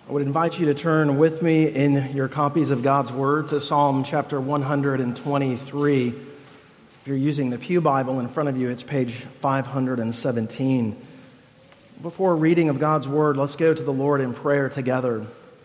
I would invite you to turn with me in your copies of God's Word to Psalm chapter 123. If you're using the Pew Bible in front of you, it's page 517. Before reading of God's Word, let's go to the Lord in prayer together.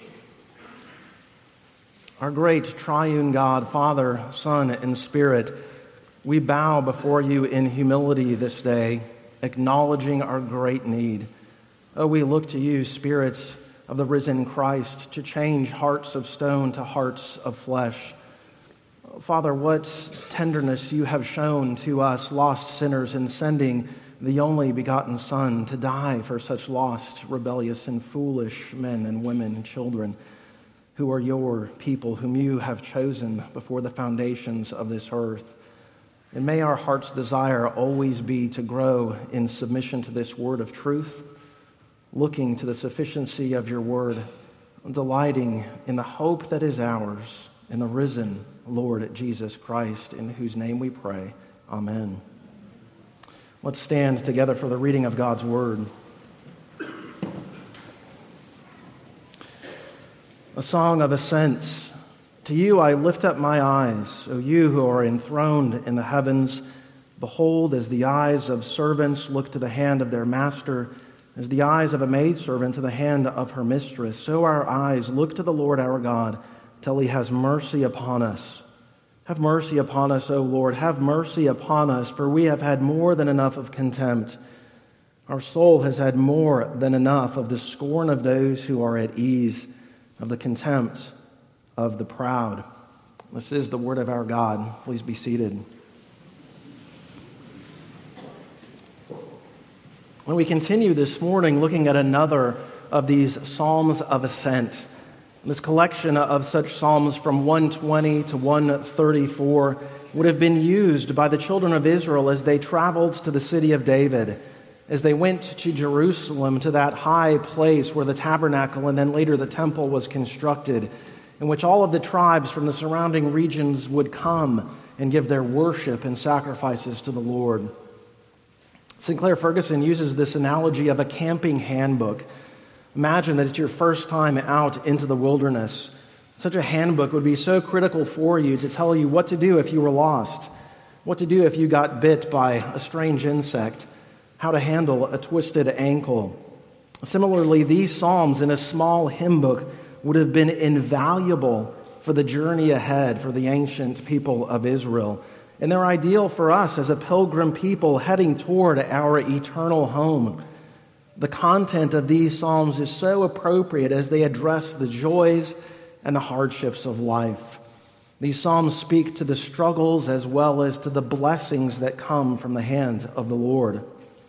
Our great triune God, Father, Son, and Spirit, we bow before you in humility this day, acknowledging our great need. Oh, we look to you, Spirit of the risen Christ, to change hearts of stone to hearts of flesh. Father, what tenderness you have shown to us, lost sinners, in sending the only begotten Son to die for such lost, rebellious, and foolish men and women and children who are your people, whom you have chosen before the foundations of this earth. And may our heart's desire always be to grow in submission to this word of truth, looking to the sufficiency of your word, delighting in the hope that is ours in the risen Lord Jesus Christ, in whose name we pray. Amen. Let's stand together for the reading of God's word. A song of ascents. To you I lift up my eyes, O you who are enthroned in the heavens. Behold, as the eyes of servants look to the hand of their master, as the eyes of a maidservant to the hand of her mistress, so our eyes look to the Lord our God till he has mercy upon us. Have mercy upon us, O Lord, have mercy upon us, for we have had more than enough of contempt. Our soul has had more than enough of the scorn of those who are at ease, of the contempt of the proud. This is the word of our God. Please be seated. When we continue this morning looking at another of these Psalms of Ascent, this collection of such Psalms from 120 to 134 would have been used by the children of Israel as they traveled to the city of David, as they went to Jerusalem, to that high place where the tabernacle and then later the temple was constructed, in which all of the tribes from the surrounding regions would come and give their worship and sacrifices to the Lord. Sinclair Ferguson uses this analogy of a camping handbook. Imagine that it's your first time out into the wilderness. Such a handbook would be so critical for you to tell you what to do if you were lost, what to do if you got bit by a strange insect, how to handle a twisted ankle. Similarly, these Psalms in a small hymn book would have been invaluable for the journey ahead for the ancient people of Israel. And they're ideal for us as a pilgrim people heading toward our eternal home. The content of these Psalms is so appropriate as they address the joys and the hardships of life. These Psalms speak to the struggles as well as to the blessings that come from the hand of the Lord.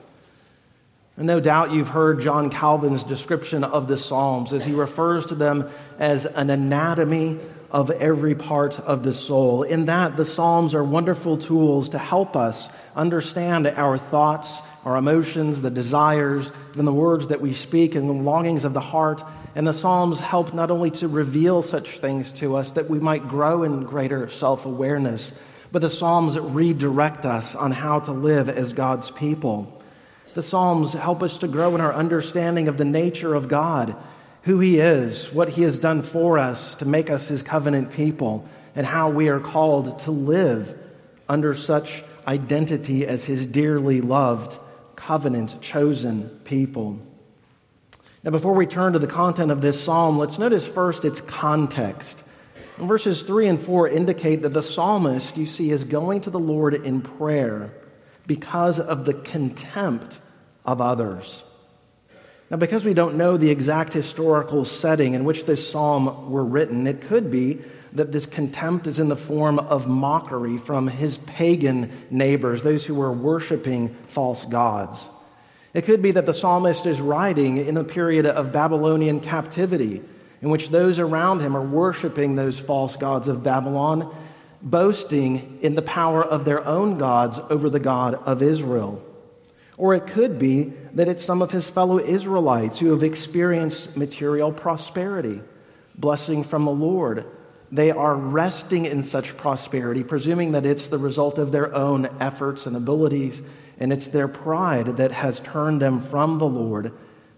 And no doubt you've heard John Calvin's description of the Psalms as he refers to them as an anatomy of every part of the soul. In that, the Psalms are wonderful tools to help us understand our thoughts, our emotions, the desires, and the words that we speak, and the longings of the heart. And the Psalms help not only to reveal such things to us that we might grow in greater self-awareness, but the Psalms redirect us on how to live as God's people. The Psalms help us to grow in our understanding of the nature of God, who he is, what he has done for us to make us his covenant people, and how we are called to live under such identity as his dearly loved, covenant, chosen people. Now, before we turn to the content of this psalm, let's notice first its context. And verses 3 and 4 indicate that the psalmist, you see, is going to the Lord in prayer because of the contempt of others. Now, because we don't know the exact historical setting in which this psalm were written, it could be that this contempt is in the form of mockery from his pagan neighbors, those who were worshiping false gods. It could be that the psalmist is writing in a period of Babylonian captivity in which those around him are worshiping those false gods of Babylon, boasting in the power of their own gods over the God of Israel. Or it could be that it's some of his fellow Israelites who have experienced material prosperity, blessing from the Lord. They are resting in such prosperity, presuming that it's the result of their own efforts and abilities, and it's their pride that has turned them from the Lord,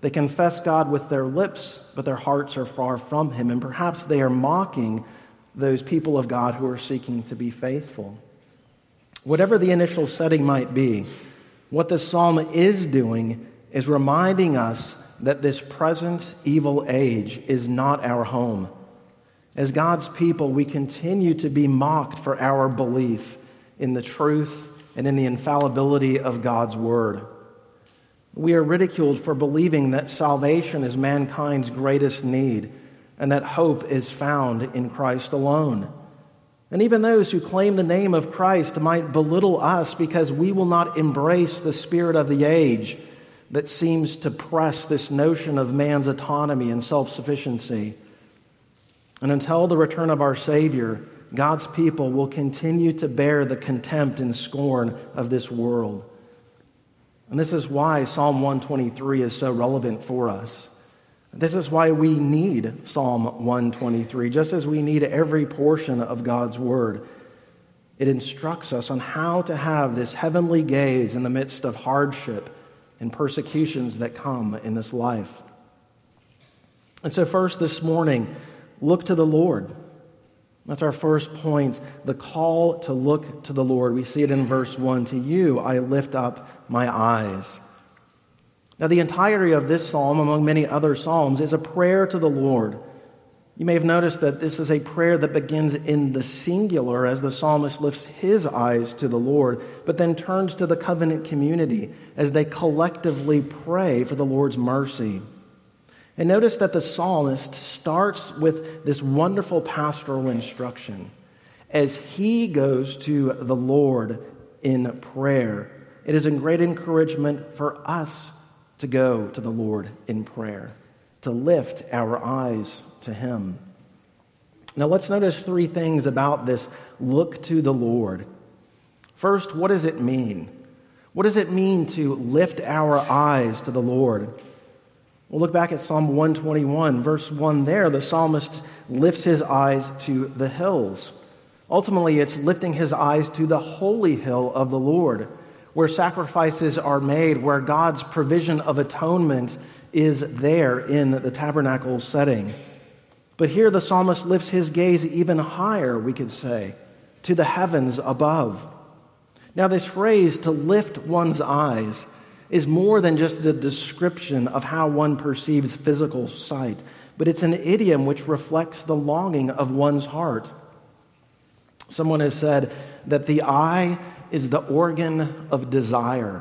They confess God with their lips, but their hearts are far from him. And perhaps they are mocking those people of God who are seeking to be faithful. Whatever the initial setting might be, what this psalm is doing is reminding us that this present evil age is not our home. As God's people, we continue to be mocked for our belief in the truth and in the infallibility of God's word. We are ridiculed for believing that salvation is mankind's greatest need and that hope is found in Christ alone. And even those who claim the name of Christ might belittle us because we will not embrace the spirit of the age that seems to press this notion of man's autonomy and self-sufficiency. And until the return of our Savior, God's people will continue to bear the contempt and scorn of this world. And this is why Psalm 123 is so relevant for us. This is why we need Psalm 123, just as we need every portion of God's Word. It instructs us on how to have this heavenly gaze in the midst of hardship and persecutions that come in this life. And so first this morning, look to the Lord. That's our first point, the call to look to the Lord. We see it in verse 1, "To you I lift up my eyes." Now, the entirety of this psalm, among many other psalms, is a prayer to the Lord. You may have noticed that this is a prayer that begins in the singular as the psalmist lifts his eyes to the Lord, but then turns to the covenant community as they collectively pray for the Lord's mercy. And notice that the psalmist starts with this wonderful pastoral instruction. As he goes to the Lord in prayer, it is a great encouragement for us to go to the Lord in prayer, to lift our eyes to him. Now let's notice three things about this look to the Lord. First, what does it mean? What does it mean to lift our eyes to the Lord? We'll look back at Psalm 121, verse 1 there. The psalmist lifts his eyes to the hills. Ultimately, it's lifting his eyes to the holy hill of the Lord, where sacrifices are made, where God's provision of atonement is there in the tabernacle setting. But here the psalmist lifts his gaze even higher, we could say, to the heavens above. Now this phrase, to lift one's eyes, is more than just a description of how one perceives physical sight, but it's an idiom which reflects the longing of one's heart. Someone has said that the eye is the organ of desire.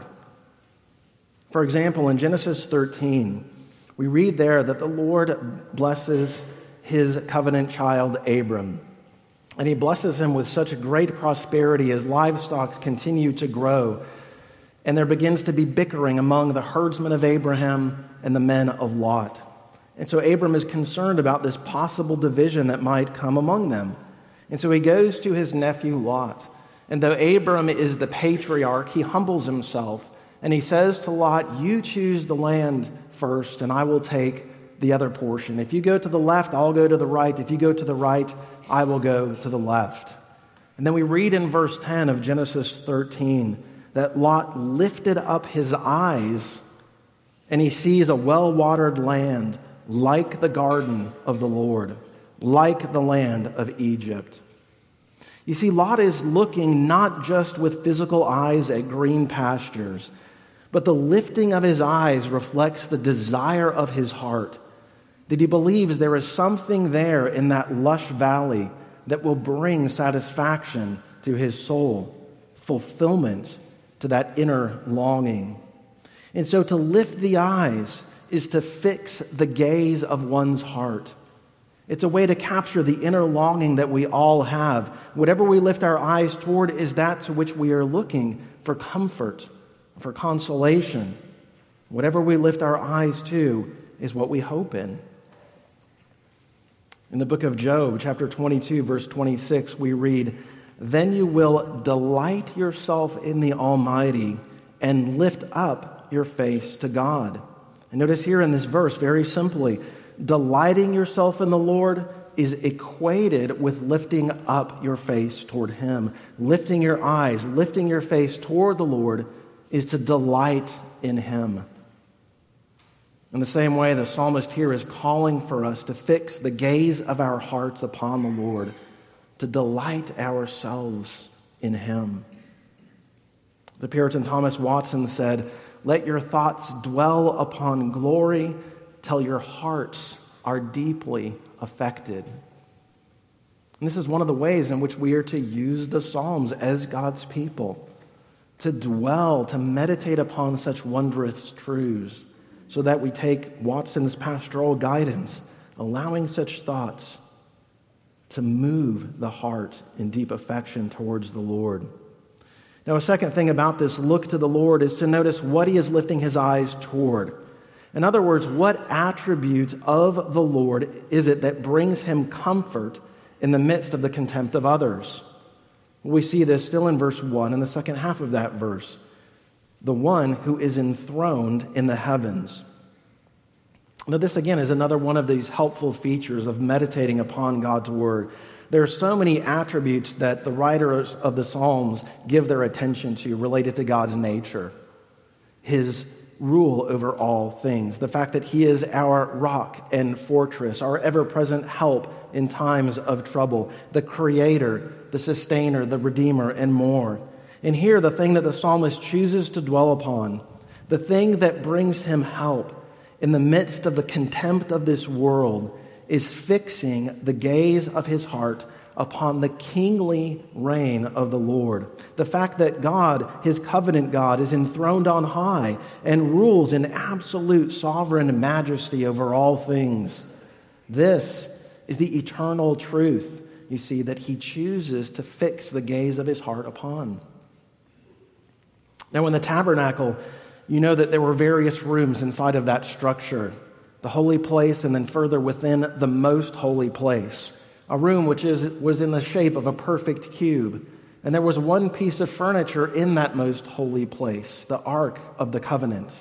For example, in Genesis 13, we read there that the Lord blesses his covenant child Abram. And he blesses him with such great prosperity as livestock continue to grow. And there begins to be bickering among the herdsmen of Abraham and the men of Lot. And so Abram is concerned about this possible division that might come among them. And so he goes to his nephew Lot. And though Abram is the patriarch, he humbles himself. And he says to Lot, "You choose the land first, and I will take the other portion. If you go to the left, I'll go to the right. If you go to the right, I will go to the left." And then we read in verse 10 of Genesis 13 that Lot lifted up his eyes and he sees a well-watered land like the garden of the Lord, like the land of Egypt. You see, Lot is looking not just with physical eyes at green pastures, but the lifting of his eyes reflects the desire of his heart, that he believes there is something there in that lush valley that will bring satisfaction to his soul, fulfillment to that inner longing. And so to lift the eyes is to fix the gaze of one's heart. It's a way to capture the inner longing that we all have. Whatever we lift our eyes toward is that to which we are looking for comfort, for consolation. Whatever we lift our eyes to is what we hope in. In the book of Job, chapter 22, verse 26, we read, "Then you will delight yourself in the Almighty and lift up your face to God." And notice here in this verse, very simply, delighting yourself in the Lord is equated with lifting up your face toward Him. Lifting your eyes, lifting your face toward the Lord is to delight in Him. In the same way, the psalmist here is calling for us to fix the gaze of our hearts upon the Lord, to delight ourselves in Him. The Puritan Thomas Watson said, "Let your thoughts dwell upon glory till your hearts are deeply affected." And this is one of the ways in which we are to use the Psalms as God's people, to dwell, to meditate upon such wondrous truths, so that we take Watson's pastoral guidance, allowing such thoughts to move the heart in deep affection towards the Lord. Now, a second thing about this look to the Lord is to notice what he is lifting his eyes toward. In other words, what attribute of the Lord is it that brings him comfort in the midst of the contempt of others? We see this still in verse 1 in the second half of that verse. The one who is enthroned in the heavens. Now, this again is another one of these helpful features of meditating upon God's word. There are so many attributes that the writers of the Psalms give their attention to related to God's nature. His rule over all things. The fact that he is our rock and fortress, our ever-present help in times of trouble. The creator, the sustainer, the redeemer, and more. And here, the thing that the psalmist chooses to dwell upon, the thing that brings him help in the midst of the contempt of this world, is fixing the gaze of his heart upon the kingly reign of the Lord. The fact that God, his covenant God, is enthroned on high and rules in absolute sovereign majesty over all things. This is the eternal truth, you see, that he chooses to fix the gaze of his heart upon. Now, in the tabernacle, you know that there were various rooms inside of that structure. The holy place, and then further within the most holy place. A room which was in the shape of a perfect cube. And there was one piece of furniture in that most holy place, the Ark of the Covenant.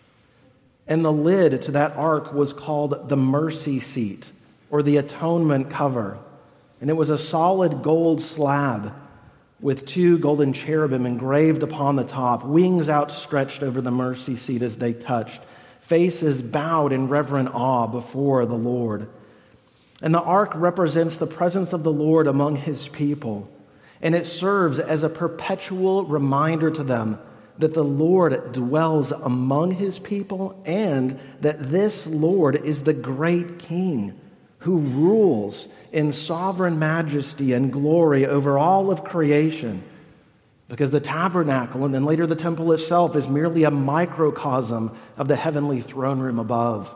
And the lid to that ark was called the mercy seat, or the atonement cover. And it was a solid gold slab with 2 golden cherubim engraved upon the top, wings outstretched over the mercy seat as they touched, faces bowed in reverent awe before the Lord. And the ark represents the presence of the Lord among his people, and it serves as a perpetual reminder to them that the Lord dwells among his people and that this Lord is the great King who rules in sovereign majesty and glory over all of creation. Because the tabernacle and then later the temple itself is merely a microcosm of the heavenly throne room above.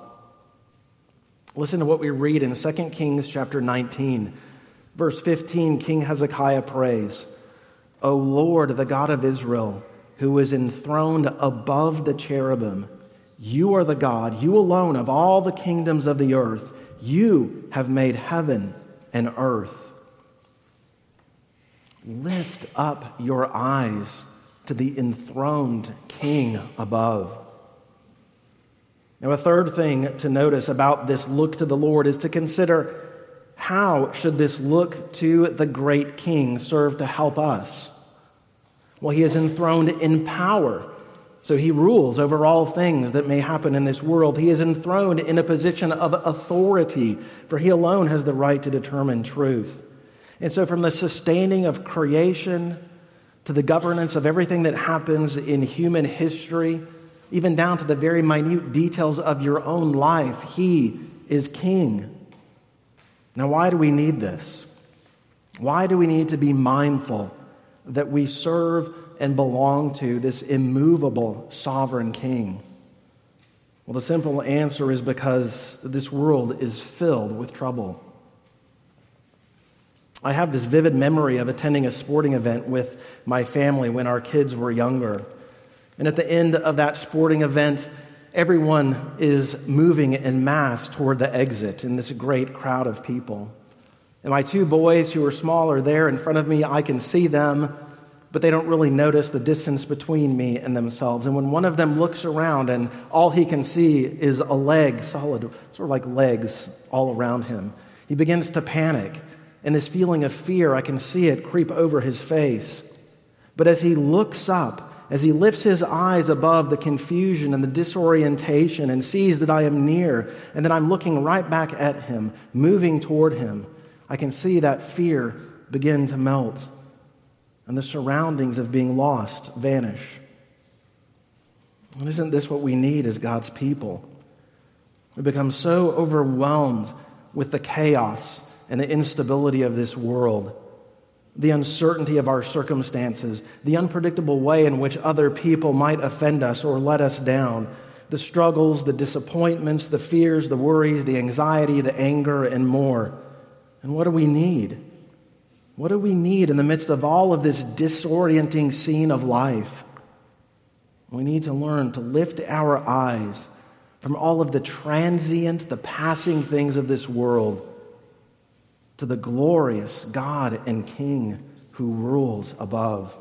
Listen to what we read in 2 Kings chapter 19. Verse 15, King Hezekiah prays, "O Lord, the God of Israel, who is enthroned above the cherubim, you are the God, you alone of all the kingdoms of the earth. You have made heaven and earth." Lift up your eyes to the enthroned King above. Now, a third thing to notice about this look to the Lord is to consider how should this look to the great King serve to help us? Well, he is enthroned in power, so he rules over all things that may happen in this world. He is enthroned in a position of authority, for he alone has the right to determine truth. And so from the sustaining of creation to the governance of everything that happens in human history, even down to the very minute details of your own life, he is king. Now, why do we need this? Why do we need to be mindful that we serve and belong to this immovable sovereign king? Well, the simple answer is because this world is filled with trouble. I have this vivid memory of attending a sporting event with my family when our kids were younger. And at the end of that sporting event, everyone is moving en masse toward the exit in this great crowd of people. And my 2 boys who are small are there in front of me. I can see them, but they don't really notice the distance between me and themselves. And when one of them looks around and all he can see is a leg, solid, sort of like legs all around him, he begins to panic. And this feeling of fear, I can see it creep over his face. But as he looks up as he lifts his eyes above the confusion and the disorientation and sees that I am near and that I'm looking right back at him, moving toward him, I can see that fear begin to melt and the surroundings of being lost vanish. And isn't this what we need as God's people? We become so overwhelmed with the chaos and the instability of this world, the uncertainty of our circumstances, the unpredictable way in which other people might offend us or let us down, the struggles, the disappointments, the fears, the worries, the anxiety, the anger, and more. And what do we need? What do we need in the midst of all of this disorienting scene of life? We need to learn to lift our eyes from all of the transient, the passing things of this world to the glorious God and King who rules above.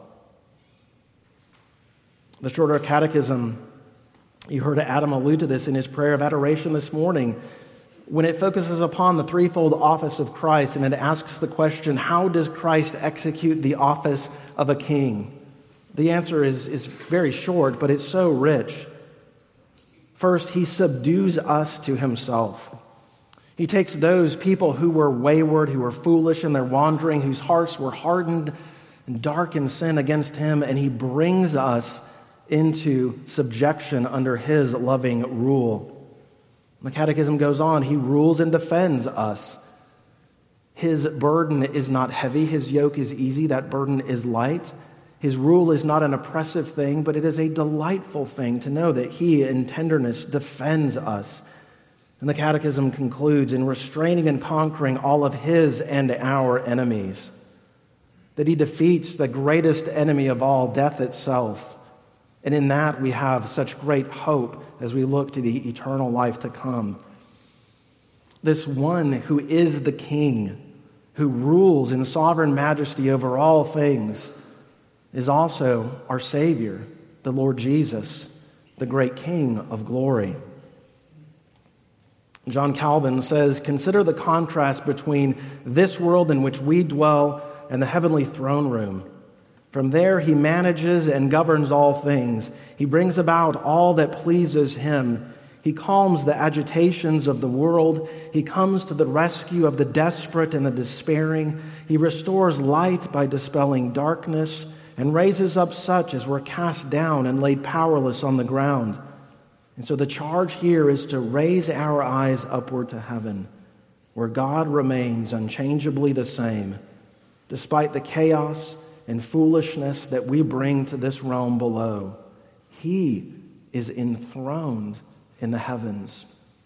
The Shorter Catechism, you heard Adam allude to this in his prayer of adoration this morning, when it focuses upon the threefold office of Christ, and it asks the question, how does Christ execute the office of a king? The answer is very short, but it's so rich. First, he subdues us to himself. He takes those people who were wayward, who were foolish in their wandering, whose hearts were hardened and dark in sin against him, and he brings us into subjection under his loving rule. The Catechism goes on, he rules and defends us. His burden is not heavy, his yoke is easy, that burden is light. His rule is not an oppressive thing, but it is a delightful thing to know that he, in tenderness, defends us. And the Catechism concludes in restraining and conquering all of his and our enemies, that he defeats the greatest enemy of all, death itself. And in that we have such great hope as we look to the eternal life to come. This one who is the King, who rules in sovereign majesty over all things, is also our Savior, the Lord Jesus, the great King of glory. John Calvin says, "Consider the contrast between this world in which we dwell and the heavenly throne room. From there he manages and governs all things. He brings about all that pleases him. He calms the agitations of the world. He comes to the rescue of the desperate and the despairing. He restores light by dispelling darkness, and raises up such as were cast down and laid powerless on the ground." And so the charge here is to raise our eyes upward to heaven, where God remains unchangeably the same, despite the chaos and foolishness that we bring to this realm below. He is enthroned in the heavens.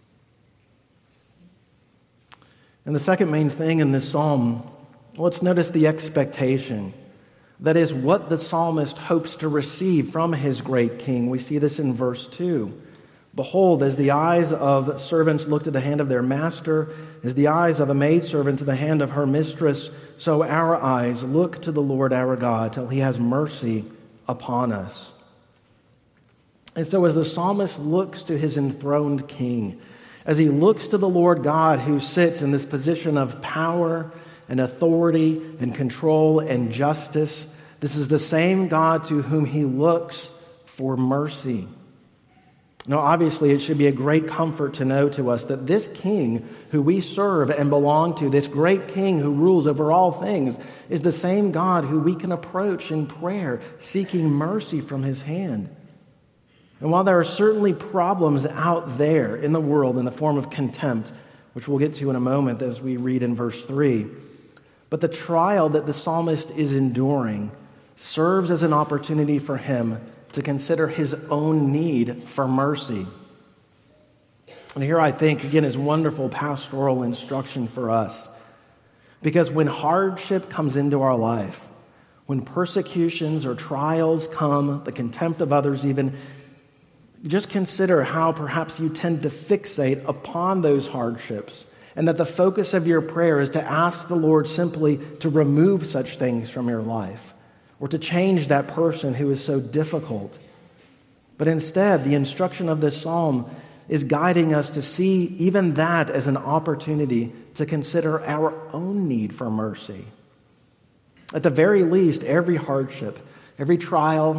And the second main thing in this psalm, let's notice the expectation. That is what the psalmist hopes to receive from his great king. We see this in verse 2. "Behold, as the eyes of servants look to the hand of their master, as the eyes of a maidservant to the hand of her mistress, so our eyes look to the Lord our God till he has mercy upon us." And so as the psalmist looks to his enthroned king, as he looks to the Lord God who sits in this position of power and authority and control and justice, this is the same God to whom he looks for mercy. Now, obviously, it should be a great comfort to know to us that this king who we serve and belong to, this great king who rules over all things, is the same God who we can approach in prayer, seeking mercy from his hand. And while there are certainly problems out there in the world in the form of contempt, which we'll get to in a moment as we read in verse 3, but the trial that the psalmist is enduring serves as an opportunity for him to consider his own need for mercy. And here I think, again, is wonderful pastoral instruction for us. Because when hardship comes into our life, when persecutions or trials come, the contempt of others even, just consider how perhaps you tend to fixate upon those hardships, and that the focus of your prayer is to ask the Lord simply to remove such things from your life, or to change that person who is so difficult. But instead, the instruction of this psalm is guiding us to see even that as an opportunity to consider our own need for mercy. At the very least, every hardship, every trial,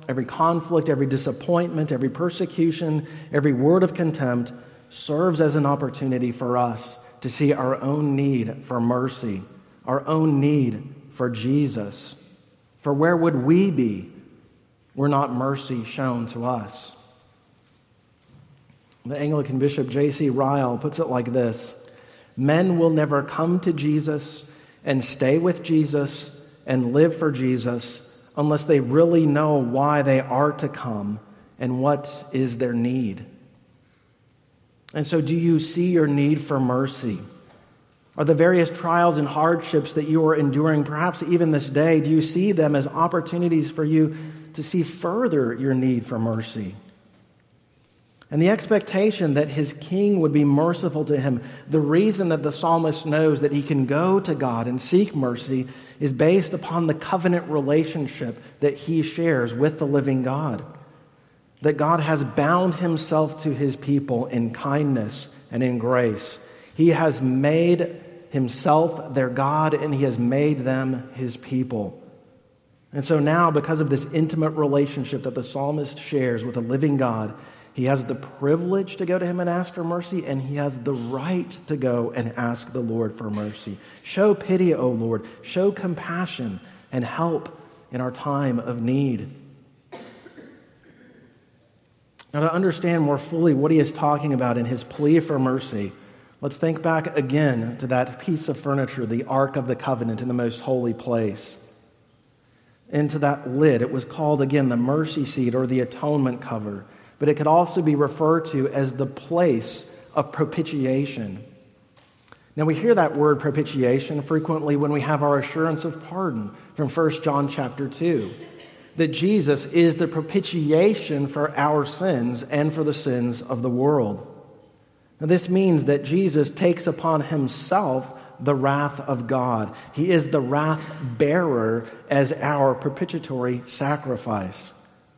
every conflict, every disappointment, every persecution, every word of contempt serves as an opportunity for us to see our own need for mercy, our own need for Jesus. For where would we be were not mercy shown to us? The Anglican Bishop J.C. Ryle puts it like this: men will never come to Jesus and stay with Jesus and live for Jesus unless they really know why they are to come and what is their need. And so, do you see your need for mercy? Are the various trials and hardships that you are enduring, perhaps even this day, do you see them as opportunities for you to see further your need for mercy? And the expectation that his king would be merciful to him, the reason that the psalmist knows that he can go to God and seek mercy is based upon the covenant relationship that he shares with the living God. That God has bound himself to his people in kindness and in grace. He has made himself their God, and he has made them his people. And so now, because of this intimate relationship that the psalmist shares with the living God, he has the privilege to go to him and ask for mercy, and he has the right to go and ask the Lord for mercy. Show pity, O Lord. Show compassion and help in our time of need. Now, to understand more fully what he is talking about in his plea for mercy, let's think back again to that piece of furniture, the Ark of the Covenant in the most holy place. Into that lid, it was called again the mercy seat or the atonement cover, but it could also be referred to as the place of propitiation. Now, we hear that word propitiation frequently when we have our assurance of pardon from 1 John chapter 2, that Jesus is the propitiation for our sins and for the sins of the world. Now, this means that Jesus takes upon himself the wrath of God. He is the wrath bearer as our propitiatory sacrifice.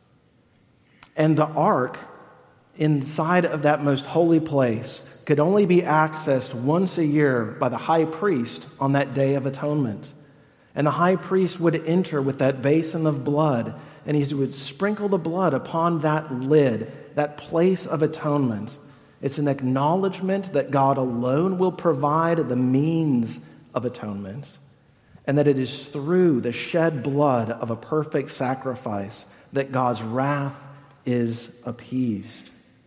And the ark inside of that most holy place could only be accessed once a year by the high priest on that Day of Atonement. And the high priest would enter with that basin of blood, and he would sprinkle the blood upon that lid, that place of atonement. It's an acknowledgement that God alone will provide the means of atonement, and that it is through the shed blood of a perfect sacrifice that God's wrath is appeased.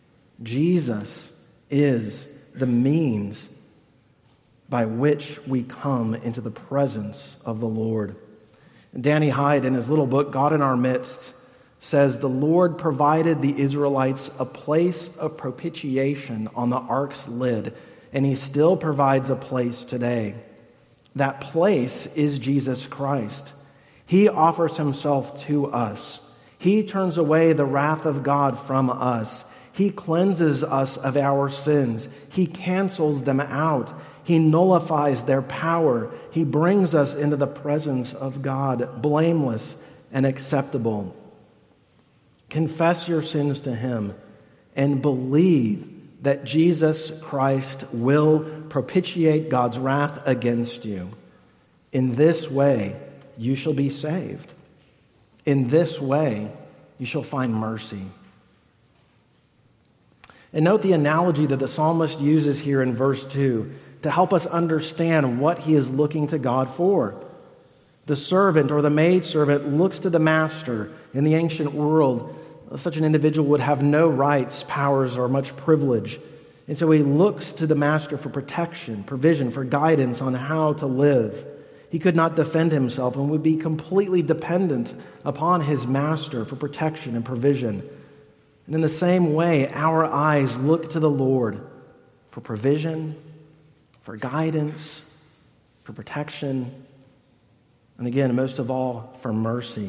Jesus is the means by which we come into the presence of the Lord. Danny Hyde, in his little book, God in Our Midst, says, the Lord provided the Israelites a place of propitiation on the ark's lid, and he still provides a place today. That place is Jesus Christ. He offers himself to us. He turns away the wrath of God from us. He cleanses us of our sins. He cancels them out. He nullifies their power. He brings us into the presence of God, blameless and acceptable. Confess your sins to him and believe that Jesus Christ will propitiate God's wrath against you. In this way, you shall be saved. In this way, you shall find mercy. And note the analogy that the psalmist uses here in verse 2 to help us understand what he is looking to God for. The servant or the maidservant looks to the master. In the ancient world, such an individual would have no rights, powers, or much privilege. And so he looks to the master for protection, provision, for guidance on how to live. He could not defend himself and would be completely dependent upon his master for protection and provision. And in the same way, our eyes look to the Lord for provision, for guidance, for protection, and again, most of all, for mercy.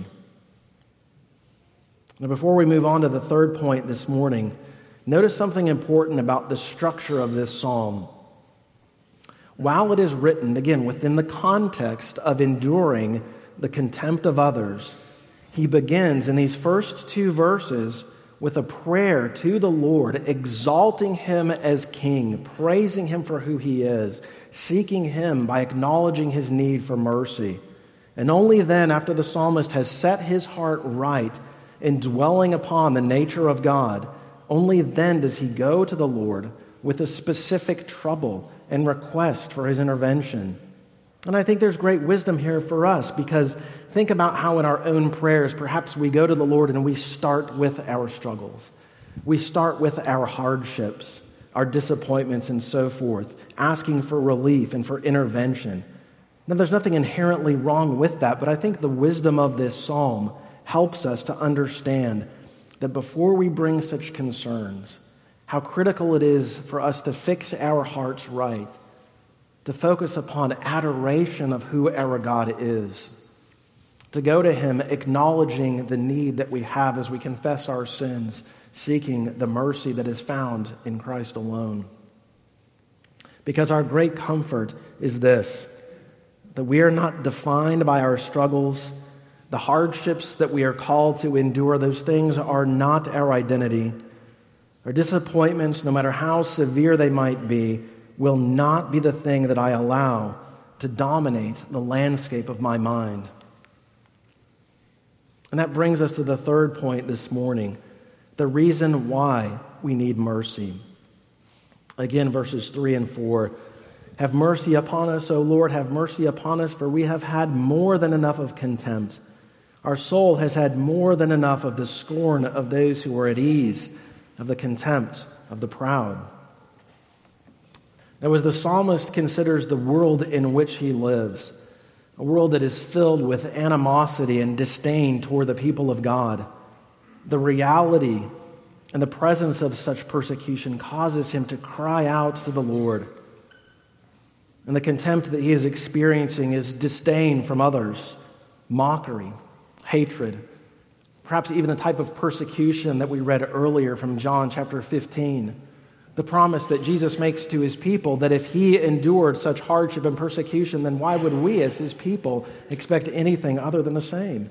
Now, before we move on to the third point this morning, notice something important about the structure of this psalm. While it is written, again, within the context of enduring the contempt of others, he begins in these first two verses with a prayer to the Lord, exalting him as king, praising him for who he is, seeking him by acknowledging his need for mercy. And only then, after the psalmist has set his heart right in dwelling upon the nature of God, only then does he go to the Lord with a specific trouble and request for his intervention. And I think there's great wisdom here for us, because think about how in our own prayers, perhaps we go to the Lord and we start with our struggles. We start with our hardships, our disappointments, and so forth, asking for relief and for intervention. Now, there's nothing inherently wrong with that, but I think the wisdom of this psalm helps us to understand that before we bring such concerns, how critical it is for us to fix our hearts right, to focus upon adoration of who our God is, to go to him acknowledging the need that we have as we confess our sins, seeking the mercy that is found in Christ alone. Because our great comfort is this, that we are not defined by our struggles. The hardships that we are called to endure, those things are not our identity. Our disappointments, no matter how severe they might be, will not be the thing that I allow to dominate the landscape of my mind. And that brings us to the third point this morning, the reason why we need mercy. Again, verses 3 and 4. Have mercy upon us, O Lord, have mercy upon us, for we have had more than enough of contempt. Our soul has had more than enough of the scorn of those who are at ease, of the contempt of the proud. Now, as the psalmist considers the world in which he lives, a world that is filled with animosity and disdain toward the people of God, the reality and the presence of such persecution causes him to cry out to the Lord. And the contempt that he is experiencing is disdain from others, mockery, hatred, perhaps even the type of persecution that we read earlier from John chapter 15. The promise that Jesus makes to his people that if he endured such hardship and persecution, then why would we as his people expect anything other than the same?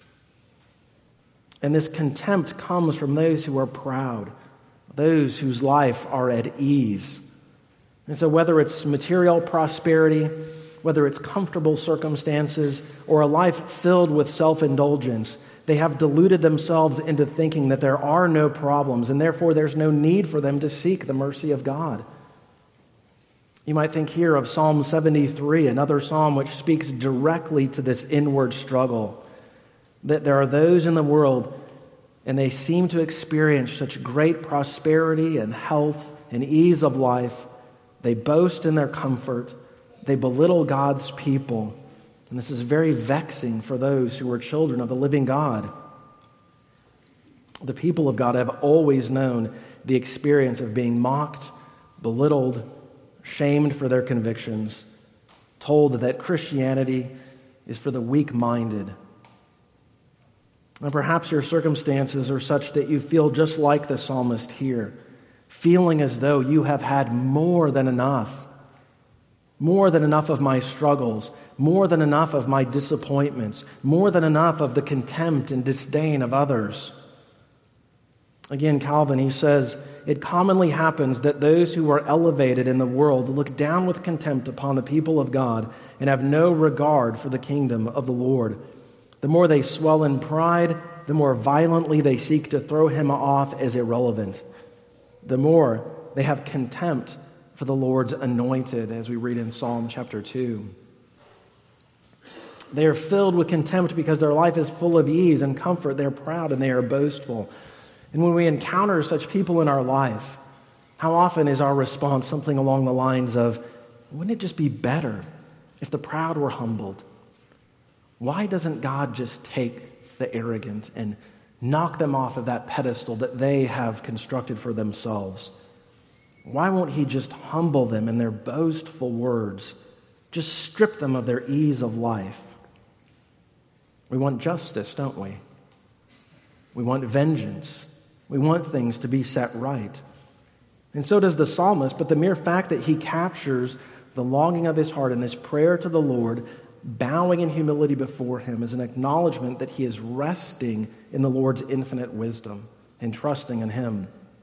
And this contempt comes from those who are proud, those whose life are at ease. And so whether it's material prosperity, whether it's comfortable circumstances, or a life filled with self-indulgence, they have deluded themselves into thinking that there are no problems, and therefore there's no need for them to seek the mercy of God. You might think here of Psalm 73, another psalm which speaks directly to this inward struggle, that there are those in the world, and they seem to experience such great prosperity and health and ease of life. They boast in their comfort. They belittle God's people. And this is very vexing for those who are children of the living God. The people of God have always known the experience of being mocked, belittled, shamed for their convictions, told that Christianity is for the weak-minded. And perhaps your circumstances are such that you feel just like the psalmist here, feeling as though you have had more than enough of my struggles, more than enough of my disappointments, more than enough of the contempt and disdain of others. Again, Calvin, he says, it commonly happens that those who are elevated in the world look down with contempt upon the people of God and have no regard for the kingdom of the Lord. The more they swell in pride, the more violently they seek to throw him off as irrelevant. The more they have contempt for the Lord's anointed, as we read in Psalm chapter 2. They are filled with contempt because their life is full of ease and comfort. They are proud and they are boastful. And when we encounter such people in our life, how often is our response something along the lines of, wouldn't it just be better if the proud were humbled? Why doesn't God just take the arrogant and knock them off of that pedestal that they have constructed for themselves? Why won't he just humble them in their boastful words, just strip them of their ease of life? We want justice, don't we? We want vengeance. We want things to be set right. And so does the psalmist, but the mere fact that he captures the longing of his heart in this prayer to the Lord, bowing in humility before him, is an acknowledgement that he is resting in the Lord's infinite wisdom and trusting in him.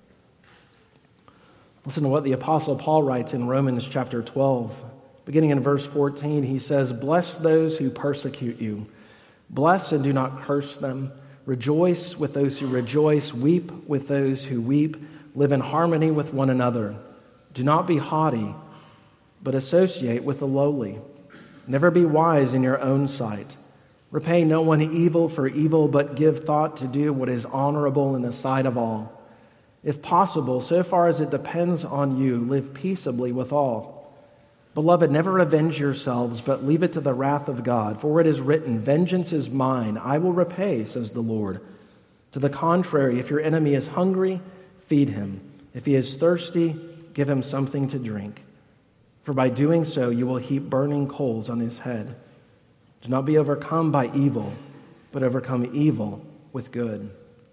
Listen to what the Apostle Paul writes in Romans chapter 12. Beginning in verse 14, he says, "Bless those who persecute you. Bless and do not curse them. Rejoice with those who rejoice, weep with those who weep, live in harmony with one another. Do not be haughty, but associate with the lowly. Never be wise in your own sight. Repay no one evil for evil, but give thought to do what is honorable in the sight of all. If possible, so far as it depends on you, live peaceably with all. Beloved, never avenge yourselves, but leave it to the wrath of God. For it is written, vengeance is mine, I will repay, says the Lord. To the contrary, if your enemy is hungry, feed him. If he is thirsty, give him something to drink. For by doing so, you will heap burning coals on his head. Do not be overcome by evil, but overcome evil with good.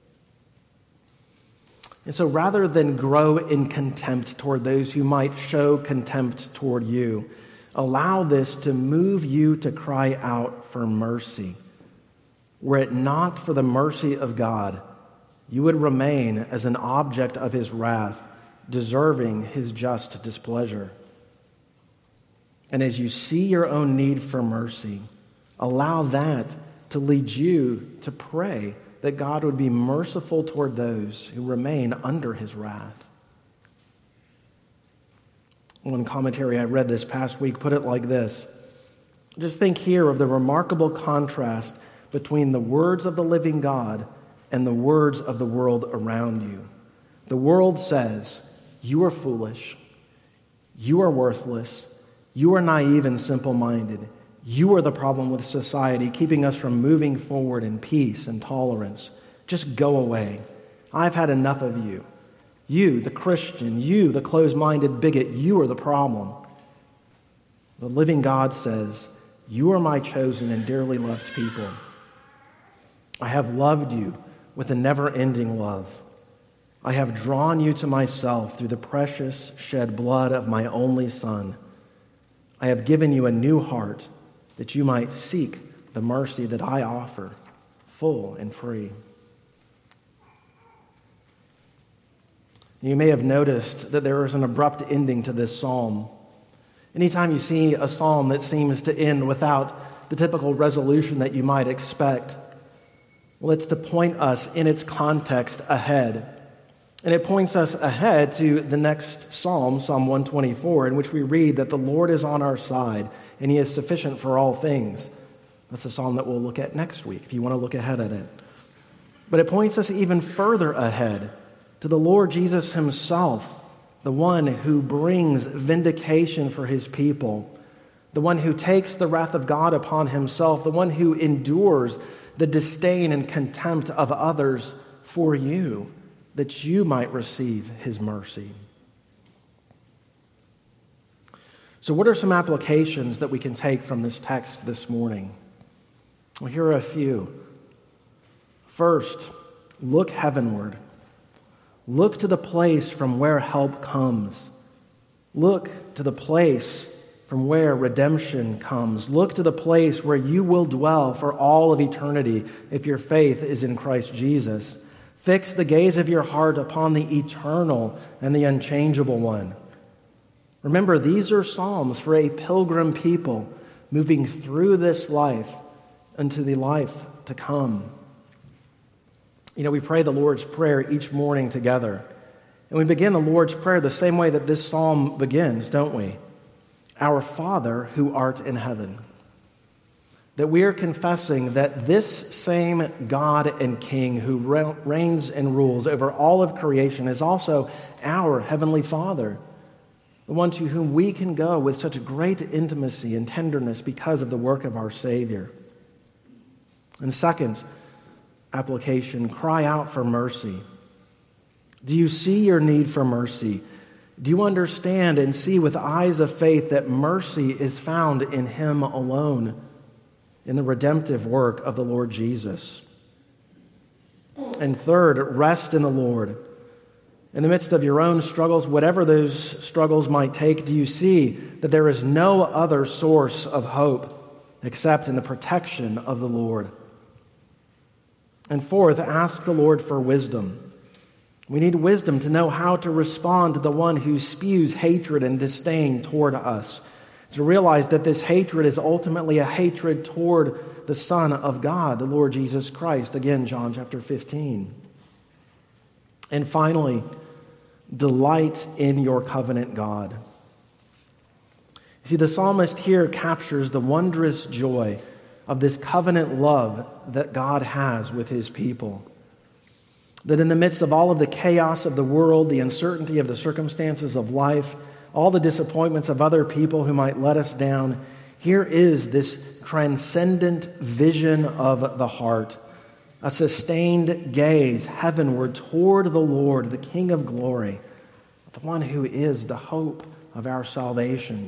And so rather than grow in contempt toward those who might show contempt toward you, allow this to move you to cry out for mercy. Were it not for the mercy of God, you would remain as an object of his wrath, deserving his just displeasure. And as you see your own need for mercy, allow that to lead you to pray that God would be merciful toward those who remain under his wrath. One commentary I read this past week put it like this. Just think here of the remarkable contrast between the words of the living God and the words of the world around you. The world says, you are foolish, you are worthless, you are naive and simple-minded. You are the problem with society, keeping us from moving forward in peace and tolerance. Just go away. I've had enough of you. You, the Christian, you, the closed-minded bigot, you are the problem. The living God says, you are my chosen and dearly loved people. I have loved you with a never-ending love. I have drawn you to myself through the precious shed blood of my only Son. I have given you a new heart, that you might seek the mercy that I offer, full and free. You may have noticed that there is an abrupt ending to this psalm. Anytime you see a psalm that seems to end without the typical resolution that you might expect, well, it's to point us in its context ahead. And it points us ahead to the next psalm, Psalm 124, in which we read that the Lord is on our side and he is sufficient for all things. That's a psalm that we'll look at next week if you want to look ahead at it. But it points us even further ahead to the Lord Jesus himself, the one who brings vindication for his people, the one who takes the wrath of God upon himself, the one who endures the disdain and contempt of others for you, that you might receive his mercy. So what are some applications that we can take from this text this morning? Well, here are a few. First, look heavenward. Look to the place from where help comes. Look to the place from where redemption comes. Look to the place where you will dwell for all of eternity if your faith is in Christ Jesus. Fix the gaze of your heart upon the eternal and the unchangeable one. Remember, these are psalms for a pilgrim people moving through this life into the life to come. You know, we pray the Lord's Prayer each morning together. And we begin the Lord's Prayer the same way that this psalm begins, don't we? Our Father who art in heaven. That we are confessing that this same God and King who reigns and rules over all of creation is also our Heavenly Father, the one to whom we can go with such great intimacy and tenderness because of the work of our Savior. And second application, cry out for mercy. Do you see your need for mercy? Do you understand and see with eyes of faith that mercy is found in him alone, in the redemptive work of the Lord Jesus? And third, rest in the Lord. In the midst of your own struggles, whatever those struggles might take, do you see that there is no other source of hope except in the protection of the Lord? And fourth, ask the Lord for wisdom. We need wisdom to know how to respond to the one who spews hatred and disdain toward us, To realize that this hatred is ultimately a hatred toward the Son of God, the Lord Jesus Christ. Again, John chapter 15. And finally, delight in your covenant God. You see, the psalmist here captures the wondrous joy of this covenant love that God has with his people. That in the midst of all of the chaos of the world, the uncertainty of the circumstances of life, all the disappointments of other people who might let us down, here is this transcendent vision of the heart, a sustained gaze heavenward toward the Lord, the King of glory, the one who is the hope of our salvation.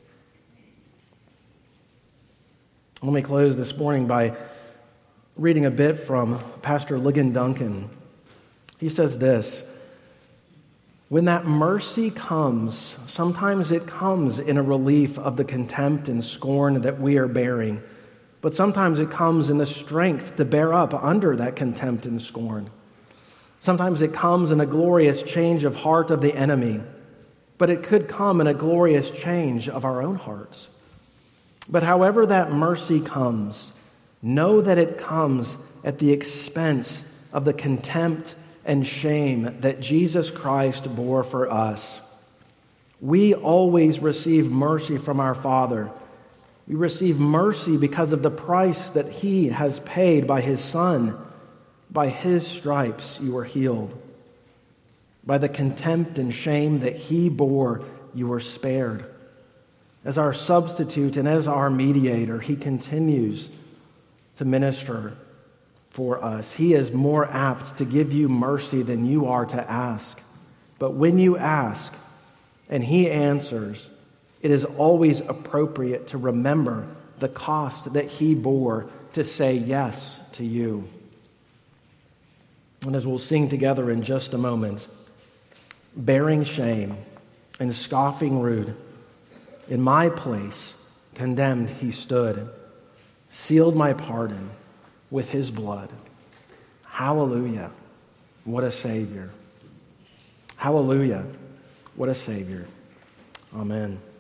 Let me close this morning by reading a bit from Pastor Ligon Duncan. He says this: when that mercy comes, sometimes it comes in a relief of the contempt and scorn that we are bearing, but sometimes it comes in the strength to bear up under that contempt and scorn. Sometimes it comes in a glorious change of heart of the enemy, but it could come in a glorious change of our own hearts. But however that mercy comes, know that it comes at the expense of the contempt and shame that Jesus Christ bore for us. We always receive mercy from our Father. We receive mercy because of the price that He has paid by His Son. By His stripes you were healed. By the contempt and shame that He bore, you were spared. As our substitute and as our mediator, He continues to minister for us. He is more apt to give you mercy than you are to ask. But when you ask and He answers, it is always appropriate to remember the cost that He bore to say yes to you. And as we'll sing together in just a moment, bearing shame and scoffing rude, in my place condemned He stood, sealed my pardon with His blood. Hallelujah, what a Savior. Hallelujah, what a Savior. Amen.